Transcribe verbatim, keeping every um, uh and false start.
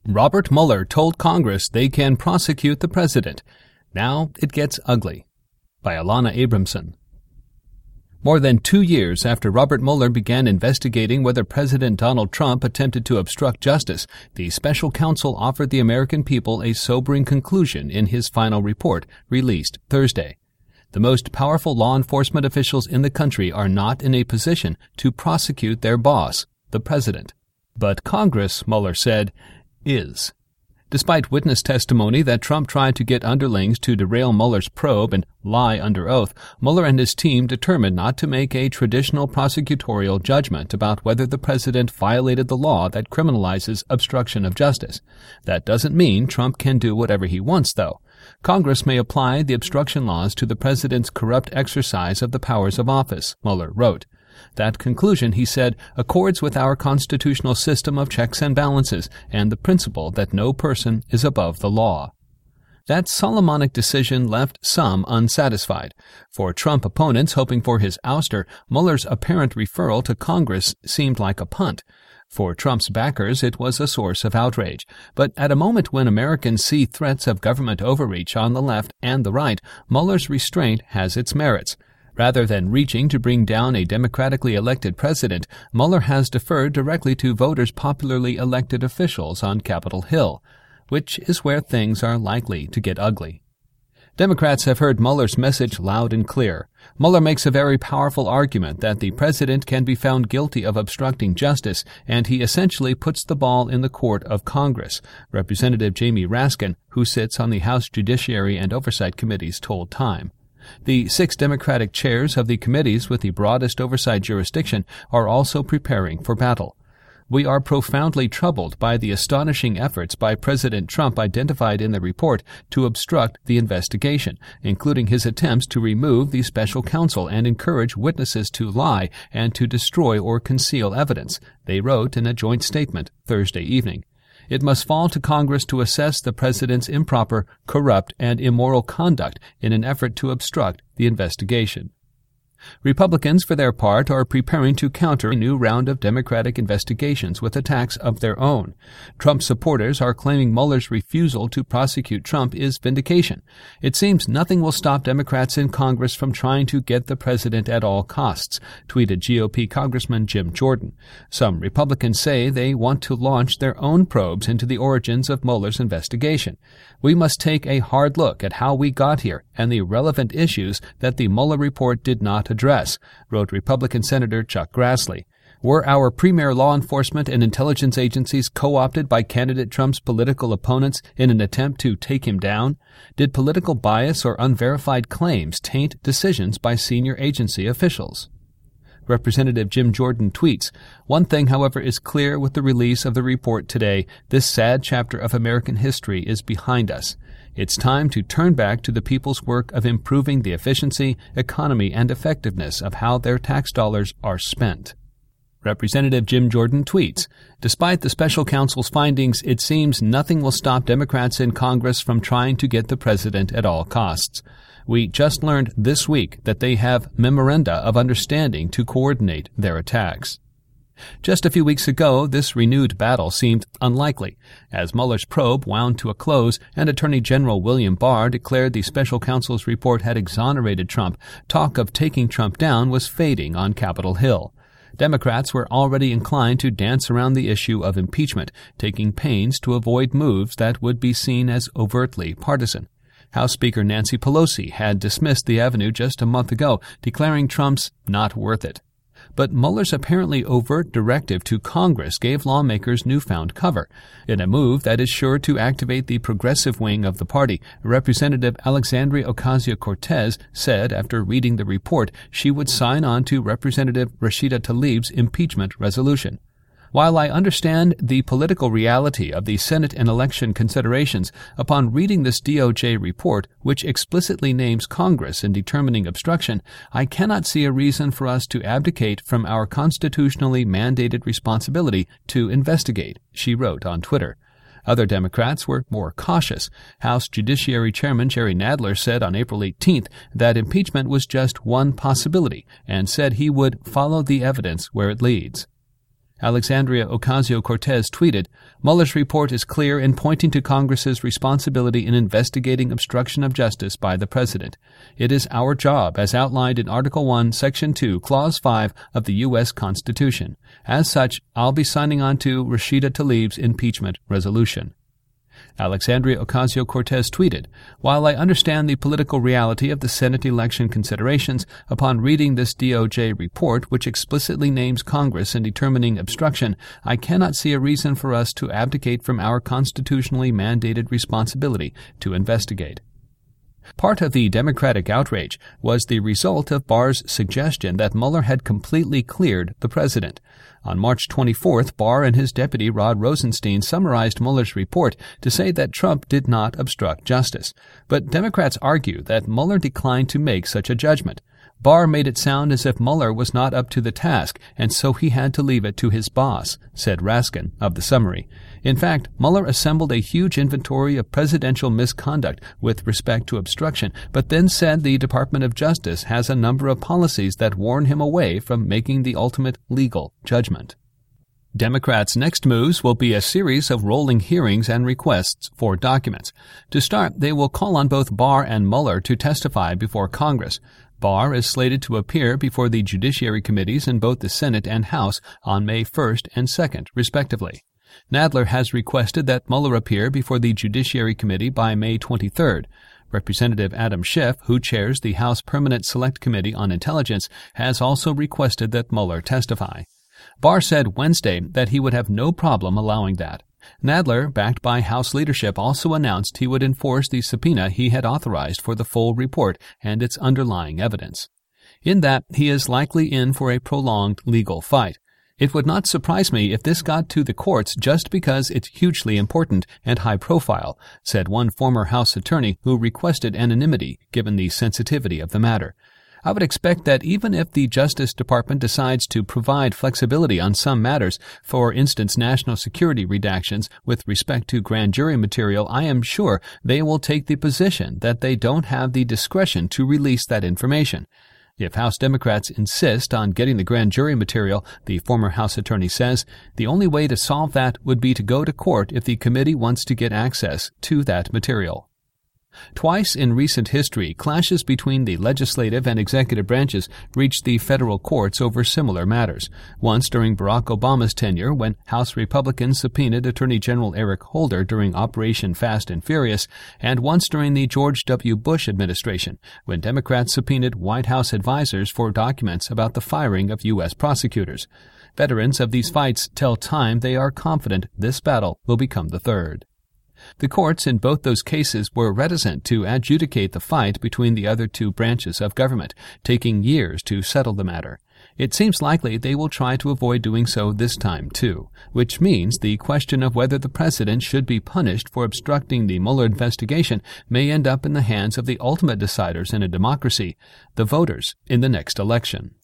Robert Mueller told Congress they can prosecute the president. Now it gets ugly. By Alana Abramson. More than two years after Robert Mueller began investigating whether President Donald Trump attempted to obstruct justice, the special counsel offered the American people a sobering conclusion in his final report, released Thursday. The most powerful law enforcement officials in the country are not in a position to prosecute their boss, the president. But Congress, Mueller said, is. Despite witness testimony that Trump tried to get underlings to derail Mueller's probe and lie under oath, Mueller and his team determined not to make a traditional prosecutorial judgment about whether the president violated the law that criminalizes obstruction of justice. That doesn't mean Trump can do whatever he wants, though. Congress may apply the obstruction laws to the president's corrupt exercise of the powers of office, Mueller wrote. That conclusion, he said, accords with our constitutional system of checks and balances and the principle that no person is above the law. That Solomonic decision left some unsatisfied. For Trump opponents hoping for his ouster, Mueller's apparent referral to Congress seemed like a punt. For Trump's backers, it was a source of outrage. But at a moment when Americans see threats of government overreach on the left and the right, Mueller's restraint has its merits. Rather than reaching to bring down a democratically elected president, Mueller has deferred directly to voters' popularly elected officials on Capitol Hill, which is where things are likely to get ugly. Democrats have heard Mueller's message loud and clear. Mueller makes a very powerful argument that the president can be found guilty of obstructing justice, and he essentially puts the ball in the court of Congress, Representative Jamie Raskin, who sits on the House Judiciary and Oversight Committees, told Time. The six Democratic chairs of the committees with the broadest oversight jurisdiction are also preparing for battle. We are profoundly troubled by the astonishing efforts by President Trump identified in the report to obstruct the investigation, including his attempts to remove the special counsel and encourage witnesses to lie and to destroy or conceal evidence, they wrote in a joint statement Thursday evening. It must fall to Congress to assess the president's improper, corrupt, and immoral conduct in an effort to obstruct the investigation. Republicans, for their part, are preparing to counter a new round of Democratic investigations with attacks of their own. Trump supporters are claiming Mueller's refusal to prosecute Trump is vindication. It seems nothing will stop Democrats in Congress from trying to get the president at all costs, tweeted G O P Congressman Jim Jordan. Some Republicans say they want to launch their own probes into the origins of Mueller's investigation. We must take a hard look at how we got here and the relevant issues that the Mueller report did not address, wrote Republican Senator Chuck Grassley. Were our premier law enforcement and intelligence agencies co-opted by candidate Trump's political opponents in an attempt to take him down? Did political bias or unverified claims taint decisions by senior agency officials? Representative Jim Jordan tweets, "One thing, however, is clear with the release of the report today. This sad chapter of American history is behind us. It's time to turn back to the people's work of improving the efficiency, economy, and effectiveness of how their tax dollars are spent." Representative Jim Jordan tweets, "Despite the special counsel's findings, it seems nothing will stop Democrats in Congress from trying to get the president at all costs. We just learned this week that they have memoranda of understanding to coordinate their attacks." Just a few weeks ago, this renewed battle seemed unlikely. As Mueller's probe wound to a close and Attorney General William Barr declared the special counsel's report had exonerated Trump, talk of taking Trump down was fading on Capitol Hill. Democrats were already inclined to dance around the issue of impeachment, taking pains to avoid moves that would be seen as overtly partisan. House Speaker Nancy Pelosi had dismissed the avenue just a month ago, declaring Trump's not worth it. But Mueller's apparently overt directive to Congress gave lawmakers newfound cover. In a move that is sure to activate the progressive wing of the party, Representative Alexandria Ocasio-Cortez said after reading the report she would sign on to Representative Rashida Tlaib's impeachment resolution. While I understand the political reality of the Senate and election considerations, upon reading this D O J report, which explicitly names Congress in determining obstruction, I cannot see a reason for us to abdicate from our constitutionally mandated responsibility to investigate, she wrote on Twitter. Other Democrats were more cautious. House Judiciary Chairman Jerry Nadler said on April eighteenth that impeachment was just one possibility and said he would follow the evidence where it leads. Alexandria Ocasio-Cortez tweeted, Mueller's report is clear in pointing to Congress's responsibility in investigating obstruction of justice by the President. It is our job, as outlined in Article one, Section two, Clause five of the U S Constitution. As such, I'll be signing on to Rashida Tlaib's impeachment resolution. Alexandria Ocasio-Cortez tweeted, While I understand the political reality of the Senate election considerations, upon reading this D O J report, which explicitly names Congress in determining obstruction, I cannot see a reason for us to abdicate from our constitutionally mandated responsibility to investigate. Part of the Democratic outrage was the result of Barr's suggestion that Mueller had completely cleared the president. On March twenty-fourth, Barr and his deputy Rod Rosenstein summarized Mueller's report to say that Trump did not obstruct justice. But Democrats argue that Mueller declined to make such a judgment. Barr made it sound as if Mueller was not up to the task, and so he had to leave it to his boss, said Raskin of the summary. In fact, Mueller assembled a huge inventory of presidential misconduct with respect to obstruction, but then said the Department of Justice has a number of policies that warn him away from making the ultimate legal judgment. Democrats' next moves will be a series of rolling hearings and requests for documents. To start, they will call on both Barr and Mueller to testify before Congress. Barr is slated to appear before the Judiciary Committees in both the Senate and House on May first and second, respectively. Nadler has requested that Mueller appear before the Judiciary Committee by May twenty-third. Representative Adam Schiff, who chairs the House Permanent Select Committee on Intelligence, has also requested that Mueller testify. Barr said Wednesday that he would have no problem allowing that. Nadler, backed by House leadership, also announced he would enforce the subpoena he had authorized for the full report and its underlying evidence. In that, he is likely in for a prolonged legal fight. It would not surprise me if this got to the courts just because it's hugely important and high profile, said one former House attorney who requested anonymity given the sensitivity of the matter. I would expect that even if the Justice Department decides to provide flexibility on some matters, for instance national security redactions with respect to grand jury material, I am sure they will take the position that they don't have the discretion to release that information. If House Democrats insist on getting the grand jury material, the former House attorney says, the only way to solve that would be to go to court if the committee wants to get access to that material. Twice in recent history, clashes between the legislative and executive branches reached the federal courts over similar matters. Once during Barack Obama's tenure, when House Republicans subpoenaed Attorney General Eric Holder during Operation Fast and Furious, and once during the George W. Bush administration, when Democrats subpoenaed White House advisors for documents about the firing of U S prosecutors. Veterans of these fights tell Time they are confident this battle will become the third. The courts in both those cases were reticent to adjudicate the fight between the other two branches of government, taking years to settle the matter. It seems likely they will try to avoid doing so this time, too, which means the question of whether the president should be punished for obstructing the Mueller investigation may end up in the hands of the ultimate deciders in a democracy, the voters in the next election.